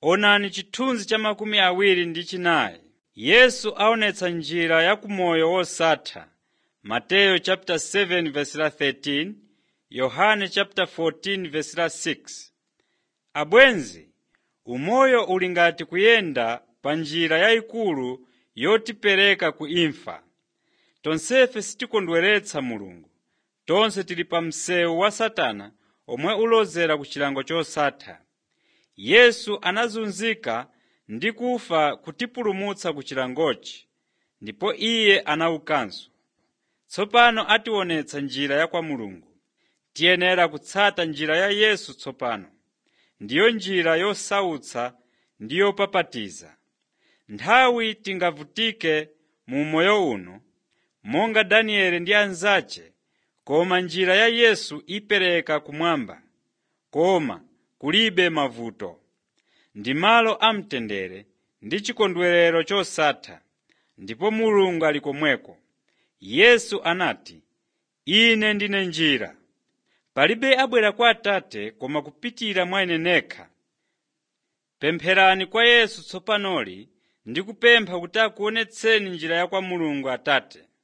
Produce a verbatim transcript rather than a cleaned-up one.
Onani chithunzi cha makumi awiri ndi chinayi. Yesu aonetsa njira ya kumoyo wosatha. Mateyu chapter seven verse thirteen, Yohane chapter fourteen verse six. Abwenzi, umoyo uli ngati kuyenda pa njira yayikulu yotipereka ku imfa. Tonsefe sitikondweretsa Mulungu. Tonse tili pa msewu wa Satana omwe ulozera ku chilango chosatha. Yesu anazunzika ndi kufa kutipulumutsa ku chilangochi, ndipo iye anaukanso. Tsopano ationetsa njira ya kwa Mulungu. Tiyenera kutsata njira ya Yesu tsopano. Ndiyo njira yosautsa ndi yopapatiza. Nthawi tingavutike mu moyo uno, monga Danieli ndi anzace, koma njira ya Yesu ipereka kumwamba, koma kulibe mavuto. Ndi malo amtendere ndi chikondwerero chosatha, ndipo Mulungu ali komweko. Yesu anati, "Ine ndine njira. Palibe abwera kwa Atate koma kupitira mwa Ine nekha." Pempherani kwa Yesu tsopanoli ndi kupempha kuti akuonetseni njira ya kwa Mulungu Atate.